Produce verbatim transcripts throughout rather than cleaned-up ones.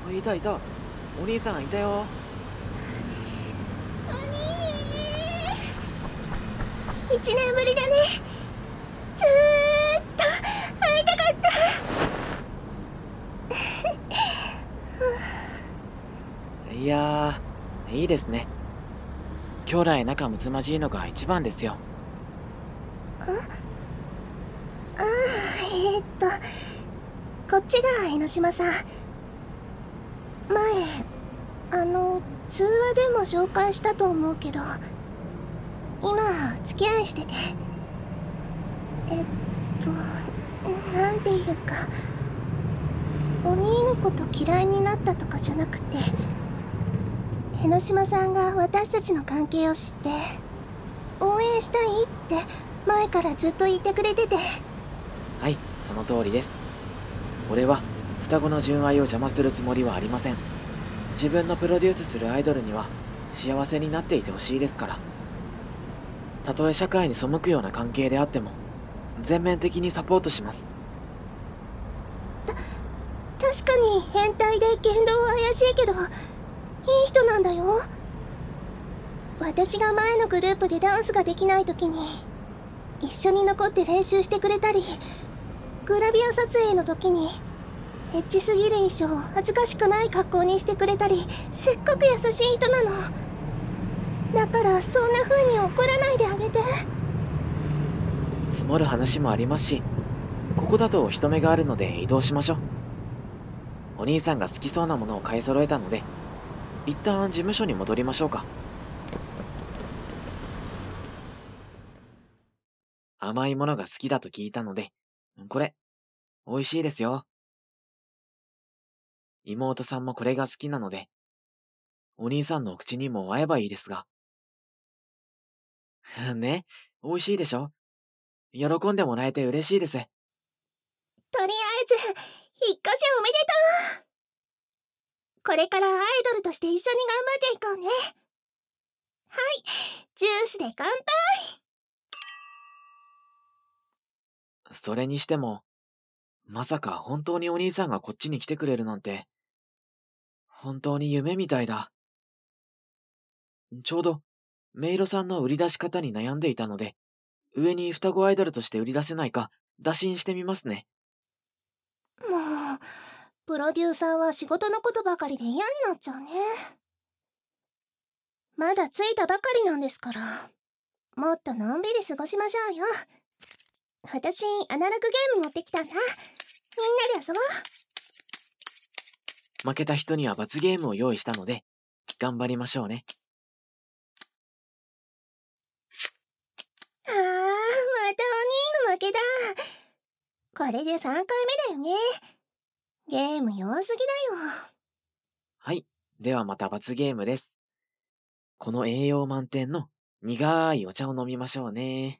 あ、いたいた。お兄さんいたよ。 お兄、一年ぶりだね。ずーっと会いたかった。 いやー、いいですね。兄弟仲睦まじいのが一番ですよ。んああ、えー、っとこっちが江ノ島さん。前あの通話でも紹介したと思うけど、今付き合いしてて、えっとなんていうか、お兄のこと嫌いになったとかじゃなくて、江ノ島さんが私たちの関係を知って応援したいって前からずっと言ってくれてて。 はい、その通りです。俺は双子の純愛を邪魔するつもりはありません。自分のプロデュースするアイドルには幸せになっていてほしいですから。たとえ社会に背くような関係であっても全面的にサポートします。 確かに変態で言動は怪しいけど、いい人なんだよ。私が前のグループでダンスができない時に一緒に残って練習してくれたり、グラビア撮影の時にエッチすぎる衣装を恥ずかしくない格好にしてくれたり、すっごく優しい人なの。だからそんな風に怒らないであげて。 積もる話もありますし、ここだと人目があるので移動しましょう。お兄さんが好きそうなものを買い揃えたので、一旦事務所に戻りましょうか。甘いものが好きだと聞いたので、これ、美味しいですよ。妹さんもこれが好きなので、お兄さんのお口にも合えばいいですが。ね、美味しいでしょ。喜んでもらえて嬉しいです。とりあえず引っ越しおめでとう。これからアイドルとして一緒に頑張っていこうね。はい、ジュースで乾杯。 それにしても、まさか本当にお兄さんがこっちに来てくれるなんて、本当に夢みたいだ。ちょうど、メイロさんの売り出し方に悩んでいたので、上に双子アイドルとして売り出せないか、打診してみますね。 もう、プロデューサーは仕事のことばかりで嫌になっちゃうね。まだ着いたばかりなんですから、もっとのんびり過ごしましょうよ。私、アナログゲーム持ってきたんだ。みんなで遊ぼう。 負けた人には罰ゲームを用意したので、頑張りましょうね。 あー、またお兄の負けだ。これでさんかいめだよね。ゲーム弱すぎだよ。 はい、ではまた罰ゲームです。この栄養満点の苦いお茶を飲みましょうね。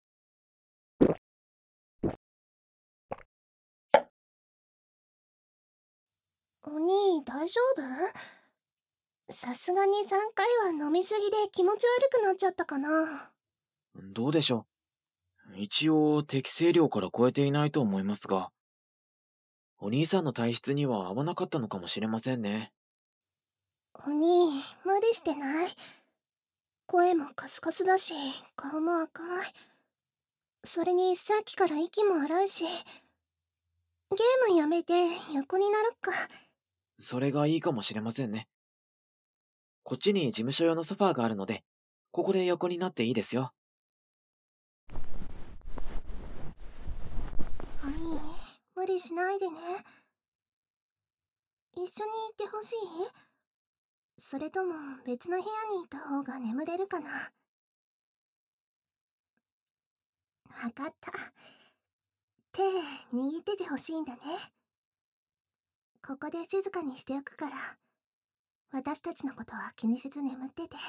お兄、大丈夫？さすがにさんかいは飲みすぎで気持ち悪くなっちゃったかな。 どうでしょう。一応適正量から超えていないと思いますが、お兄さんの体質には合わなかったのかもしれませんね。 お兄、無理してない？声もカスカスだし、顔も赤い。それにさっきから息も荒いし、ゲームやめて横になろっか。 それがいいかもしれませんね。こっちに事務所用のソファーがあるので、ここで横になっていいですよ。 お兄、無理しないでね。一緒にいてほしい？それとも別の部屋にいた方が眠れるかな。わかった。手握っててほしいんだね。ここで静かにしておくから、私たちのことは気にせず眠ってて。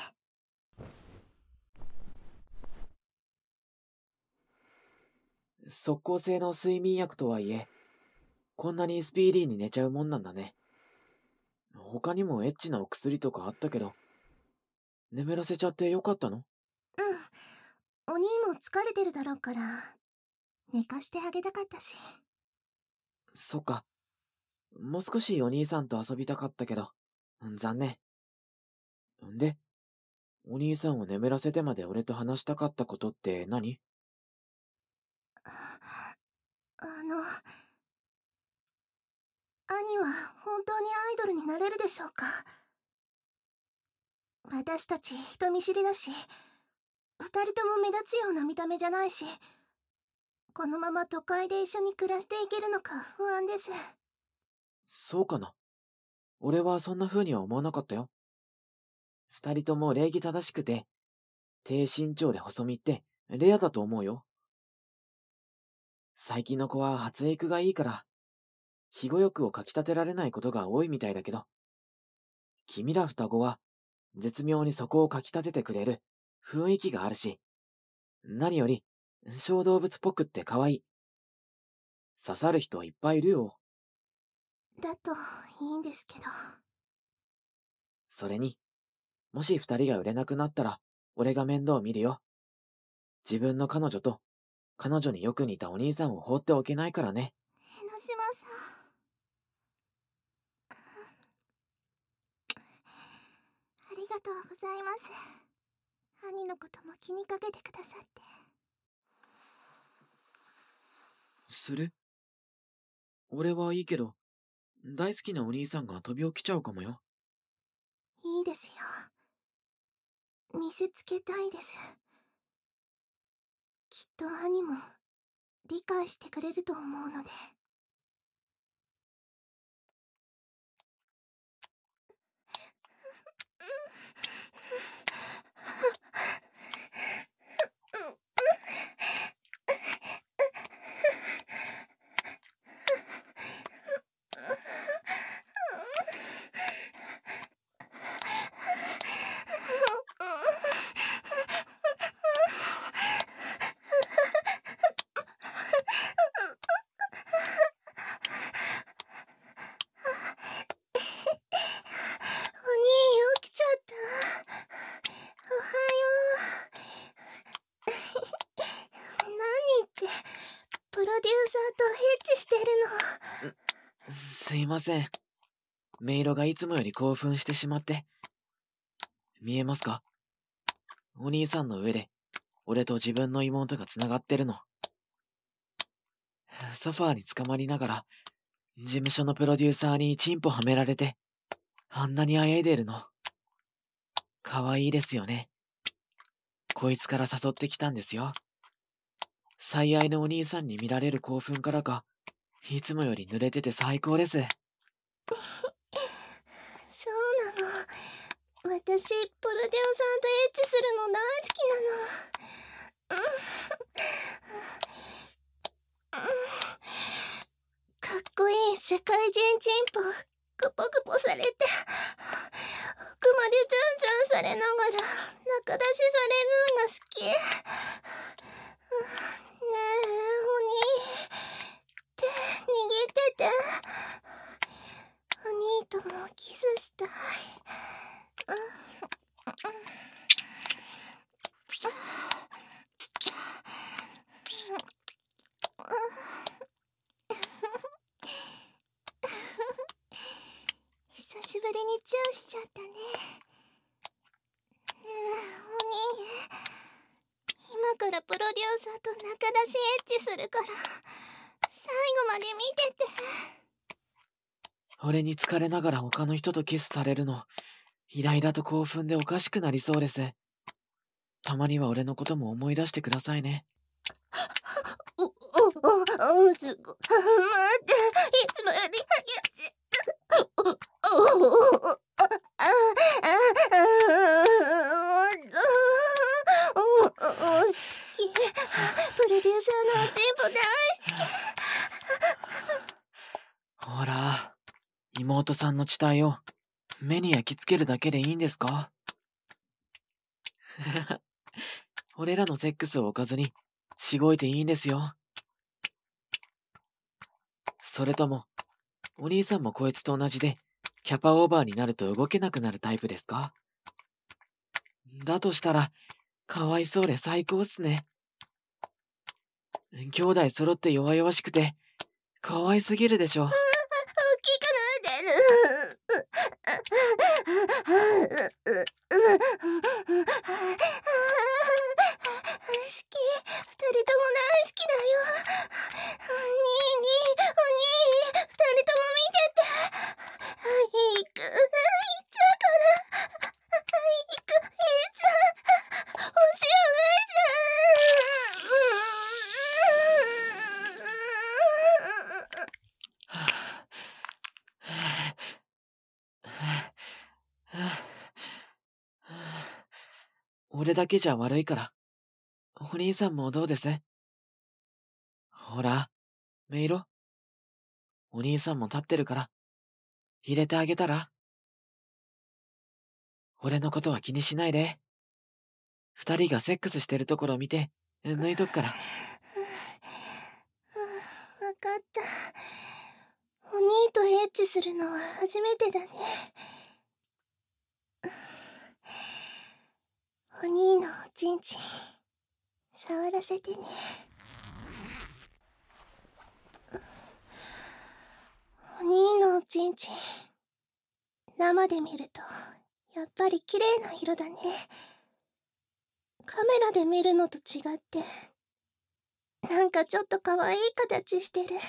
即効性の睡眠薬とはいえ、こんなにスピーディーに寝ちゃうもんなんだね。他にもエッチなお薬とかあったけど、眠らせちゃってよかったの？ うん。お兄も疲れてるだろうから、寝かしてあげたかったし。 そっか。 もう少しお兄さんと遊びたかったけど、残念。んで、お兄さんを眠らせてまで俺と話したかったことって何？ あの、兄は本当にアイドルになれるでしょうか？私たち人見知りだし、二人とも目立つような見た目じゃないし、このまま都会で一緒に暮らしていけるのか不安です。 そうかな。俺はそんな風には思わなかったよ。二人とも礼儀正しくて、低身長で細身ってレアだと思うよ。最近の子は発育がいいから、肥後欲をかき立てられないことが多いみたいだけど、君ら双子は絶妙にそこをかき立ててくれる雰囲気があるし、何より小動物っぽくって可愛い。刺さる人いっぱいいるよ。 だといいんですけど。 それに、もし二人が売れなくなったら、俺が面倒見るよ。自分の彼女と、彼女によく似たお兄さんを放っておけないからね。 江ノ島さん。ありがとうございます。兄のことも気にかけてくださって。 それ？俺はいいけど、大好きなお兄さんが飛び起きちゃうかもよ。 いいですよ。見せつけたいです。きっと兄も理解してくれると思うので。お兄起きちゃった。おはよう。何ってプロデューサーとヘッチしてるの。 すいません。メイロがいつもより興奮してしまって。見えますか？お兄さんの上で、俺と自分の妹が繋がってるの。ソファーに捕まりながら、事務所のプロデューサーにチンポはめられて、あんなにあやいでるの。可愛いですよね。こいつから誘ってきたんですよ。最愛のお兄さんに見られる興奮からか、いつもより濡れてて最高です。 そうなの。私、プロデューサーとエッチするの大好きなの。かっこいい社会人チンポ、グポグポされて、奥までザンザンされながら、中出しされるのが好き。ねえ、お兄、手握ってて。お兄ともキスしたい。久しぶりにチューしちゃったね。ねえ、お兄。今からプロデューサーと中出しエッチするから、最後まで見てて。 俺に疲れながら他の人とキスされるの、イライラと興奮でおかしくなりそうです。たまには俺のことも思い出してくださいね。 お、お、お、お、すご、待って、いつもより激しい。お、お、お、あ、あ、あ、お、お、好き。プロデューサーのチンポ大好き。 ほら、妹さんの乳体を目に焼き付けるだけでいいんですか？俺らのセックスを置かずに、しごいていいんですよ。それとも、お兄さんもこいつと同じで、キャパオーバーになると動けなくなるタイプですか？だとしたら、かわいそうで最高っすね。兄弟揃って弱々しくて、かわいすぎるでしょ。 大きく好きだよ。にいにい、お兄、二人とも見てて。行く、行っちゃうから。行く、行っちゃう。星上じ俺だけじゃ悪いから、お兄さんもどうです？ほら、メイロ。お兄さんも立ってるから、入れてあげたら？俺のことは気にしないで。二人がセックスしてるところを見て、抜いとくから。 わかった。お兄とエッチするのは初めてだね。お兄のおちんちん、触らせてね。お兄のおちんちん、生で見るとやっぱり綺麗な色だね。カメラで見るのと違ってなんかちょっと可愛い形してる。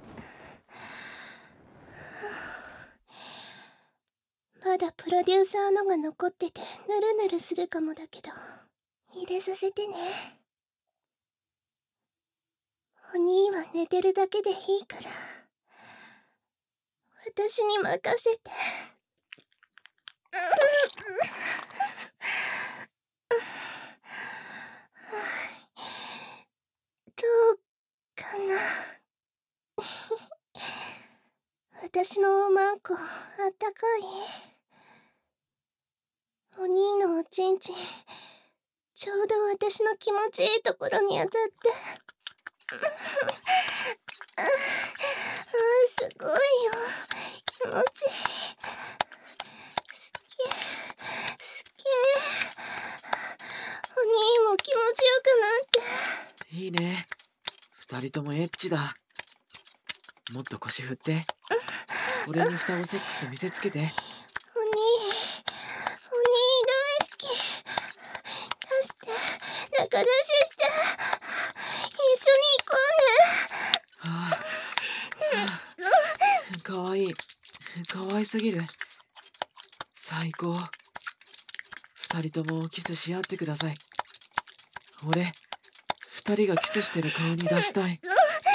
まだプロデューサーのが残っててぬるぬるするかもだけど、入れさせてね。お兄は寝てるだけでいいから、私に任せて。どうかな。私のおまんこあったかい？お兄のおちんちん、ちょうど私の気持ちいいところに当たって。ああ、すごいよ。気持ちいい。好き、好き。お兄も気持ちよくなって。 いいね。二人ともエッチだ。もっと腰振って。俺に双子セックス見せつけて。 お兄、お兄大好き。出して、仲出しして。一緒に行こうね。 はあ、かわいい。かわいすぎる。最高。二人ともキスし合ってください。俺、二人がキスしてる顔に出したい。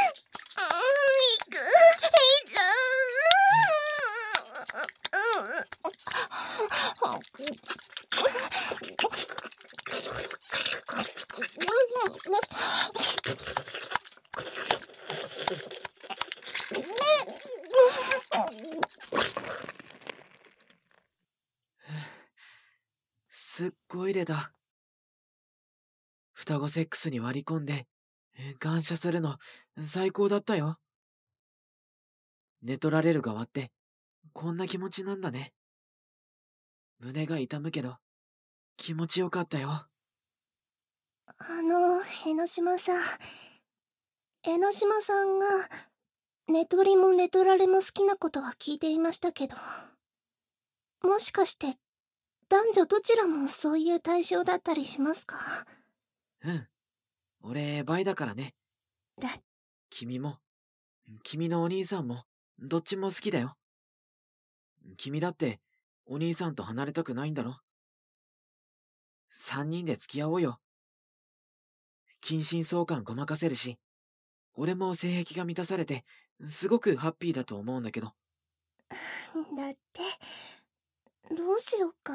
すっごい出た。双子セックスに割り込んで、感謝するの最高だったよ。寝取られる側ってこんな気持ちなんだね。胸が痛むけど気持ちよかったよ。 あの、江ノ島さん。江ノ島さんが寝取りも寝取られも好きなことは聞いていましたけど、もしかして男女どちらもそういう対象だったりしますか？ うん。俺、バイだからね。 だ、 君も、君のお兄さんも、どっちも好きだよ。君だって、お兄さんと離れたくないんだろ？三人で付き合おうよ。近親相関ごまかせるし、俺も性癖が満たされて、すごくハッピーだと思うんだけど。 だって、どうしようか。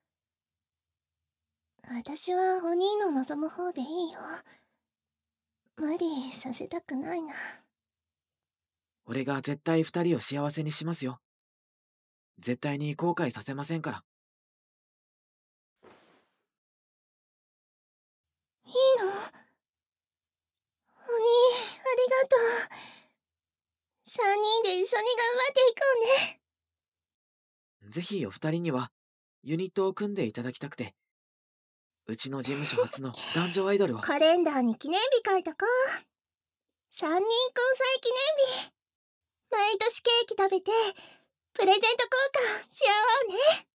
私はお兄の望む方でいいよ。無理させたくないな。 俺が絶対二人を幸せにしますよ。絶対に後悔させませんから。 いいの？お兄、ありがとう。三人で一緒に頑張っていこうね。 ぜひお二人には、ユニットを組んでいただきたくて、うちの事務所初の男女アイドルを。 カレンダーに記念日書いたか。三人交際記念日。毎年ケーキ食べて、 プレゼント交換しようね。